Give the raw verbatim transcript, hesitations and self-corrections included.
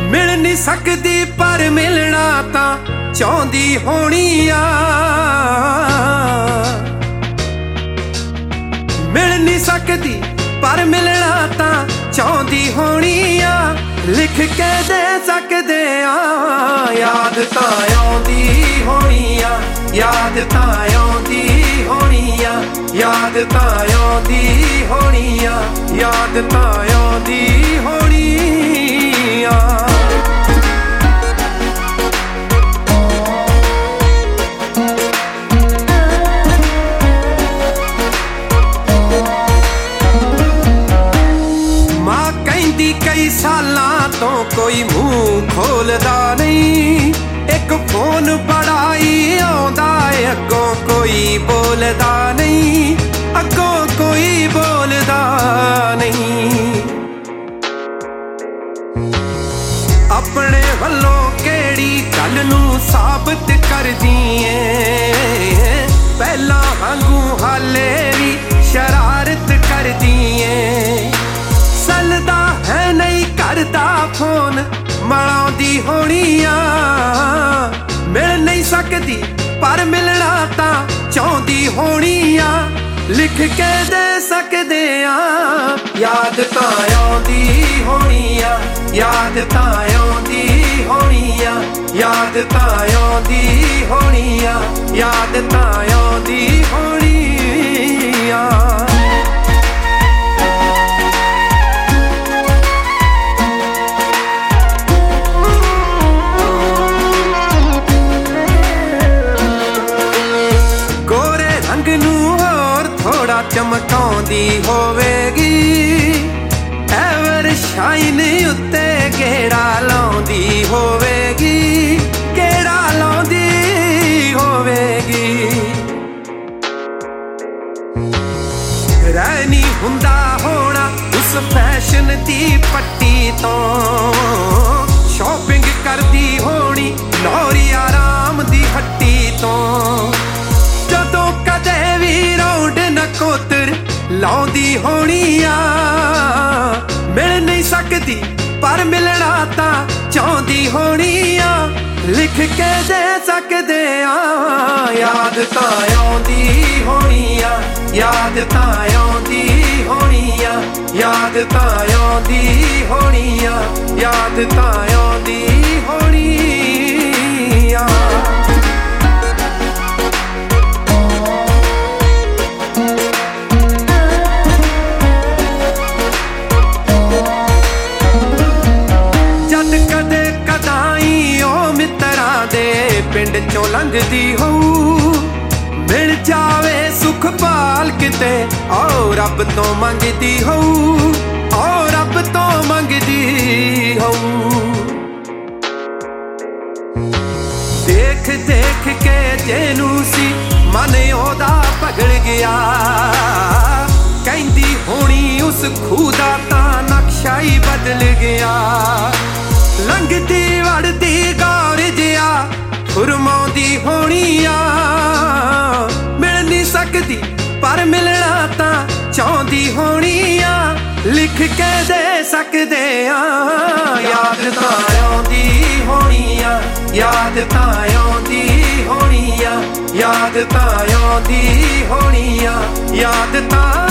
मिल नहीं सकदी पर मिलना तां चाहुंदी होनी आ। मिल नहीं सकदी पर मिलना तां चाहुंदी होनी आ। लिख के दे सकदे आ याद तां आउंदी होनी आ। याद तां आउंदी होनी आ। याद तां आउंदी होनी आ। याद तां आउंदी होनी आ। कई सालां तो कोई मुंह खोलदा नहीं, एक फोन बड़ा ही आउंदा है अगों कोई बोलदा नहीं। अगों कोई बोलदा नहीं। अपने वल्लों केड़ी गल नूं साबित करदी ऐ, पहला वांगू हाले भी शरारत करदी ऐ। चलदा है नहीं करदा फोन मलाउंदी होनी आ। मिल नहीं सकदी पर मिलना तां चाहुंदी होनी आ। लिख के दे सकदे आ याद तां आउंदी होनी आ। याद तां आउंदी होनी आ। याद तां आउंदी होनी आ। याद तां आउंदी होनी आ। चमकाउंदी होवेगी एवर शाइन उत्ते गेड़ा लाउंदी होवेगी। गेड़ा लाउंदी होवेगी। रहनी हुंदा होना उस फैशन दी पट्टी तो, शॉपिंग करदी होनी लौरी आराम दी हट्टी तो। जदों कदे भी राउंड नकोतर लाउंदी होनी आ। मिल नहीं सकदी पर मिलना तां चाहुंदी होनी आ। लिख के दे सकदे आ याद तां आउंदी होनी आ। याद तां आउंदी होनी आ। याद तां आउंदी होनी आ। याद तां आउंदी होनी आ। पिंड चों लंघदी होऊ मिल जावे सुख पाल किते ओ रब तो मंगदी होऊ। ओ रब तो मंगदी होऊ। देख देख के जेनू सी मन ओदा पगड़ गया, कहंदी होनी उस खूदा ता नक्शा ही बदल गया। लंघदी वड़दी गौर जिया फुरमाउंदी होनी आ। मिल नहीं सकदी पर मिलना तां चाहुंदी होनी आ। लिख के दे सकदे आ याद तां आउंदी होनी आ। याद तां आउंदी होनी आ। याद तां आउंदी होनी आ। याद तां